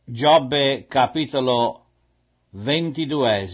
Giobbe capitolo 22.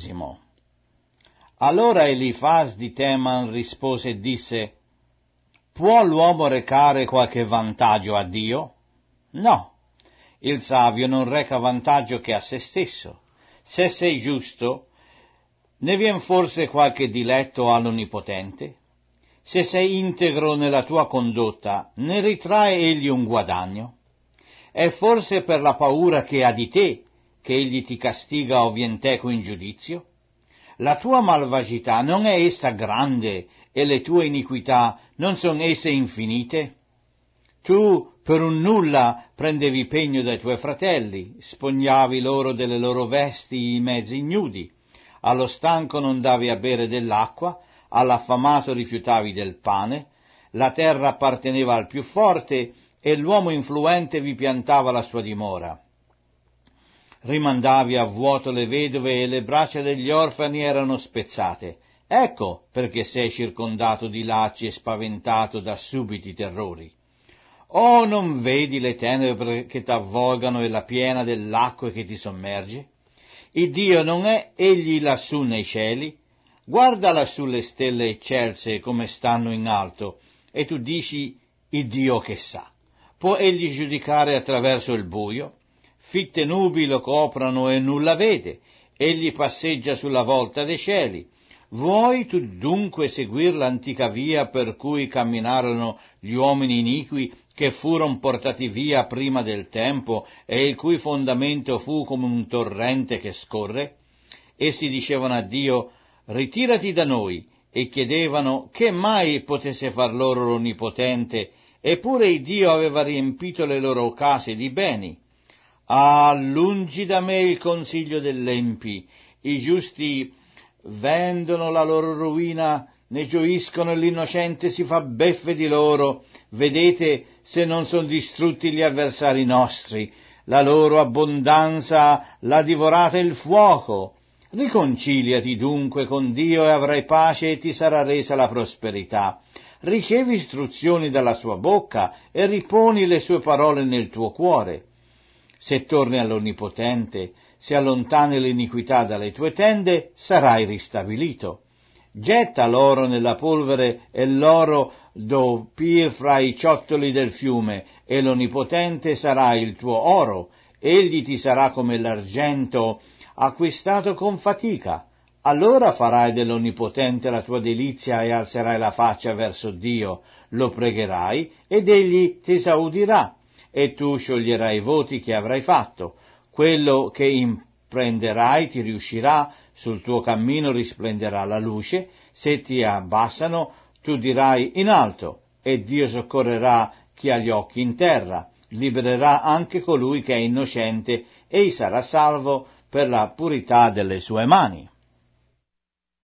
Allora Elifas di Teman rispose e disse: può l'uomo recare qualche vantaggio a Dio? No, il savio non reca vantaggio che a se stesso. Se sei giusto, ne vien forse qualche diletto all'Onnipotente? Se sei integro nella tua condotta, ne ritrae egli un guadagno? È forse per la paura che ha di te che egli ti castiga o vien teco in giudizio? La tua malvagità non è essa grande e le tue iniquità non son esse infinite? Tu per un nulla prendevi pegno dai tuoi fratelli, spognavi loro delle loro vesti i mezzi ignudi, allo stanco non davi a bere dell'acqua, all'affamato rifiutavi del pane, la terra apparteneva al più forte e l'uomo influente vi piantava la sua dimora. Rimandavi a vuoto le vedove e le braccia degli orfani erano spezzate. Ecco perché sei circondato di lacci e spaventato da subiti terrori. Oh, non vedi le tenebre che t'avvolgano e la piena dell'acqua che ti sommerge? Il Dio non è egli lassù nei cieli? Guarda lassù le stelle eccelse come stanno in alto, e tu dici: il Dio che sa. Può egli giudicare attraverso il buio? Fitte nubi lo coprano e nulla vede, egli passeggia sulla volta dei cieli. Vuoi tu dunque seguir l'antica via per cui camminarono gli uomini iniqui che furono portati via prima del tempo e il cui fondamento fu come un torrente che scorre? Essi dicevano a Dio: ritirati da noi, e chiedevano che mai potesse far loro l'Onnipotente, eppure il Dio aveva riempito le loro case di beni. Ah, lungi da me il consiglio dell'empi, i giusti vendono la loro rovina, ne gioiscono e l'innocente si fa beffe di loro. Vedete se non son distrutti gli avversari nostri, la loro abbondanza l'ha divorata il fuoco. Riconciliati dunque con Dio e avrai pace e ti sarà resa la prosperità. Ricevi istruzioni dalla sua bocca e riponi le sue parole nel tuo cuore. Se torni all'Onnipotente, se allontani l'iniquità dalle tue tende, sarai ristabilito. Getta l'oro nella polvere e l'oro doppie fra i ciottoli del fiume, e l'Onnipotente sarà il tuo oro, egli ti sarà come l'argento acquistato con fatica. Allora farai dell'Onnipotente la tua delizia e alzerai la faccia verso Dio, lo pregherai ed egli ti esaudirà, e tu scioglierai i voti che avrai fatto. Quello che imprenderai ti riuscirà, sul tuo cammino risplenderà la luce, se ti abbassano tu dirai in alto, e Dio soccorrerà chi ha gli occhi in terra, libererà anche colui che è innocente, e sarà salvo per la purità delle sue mani.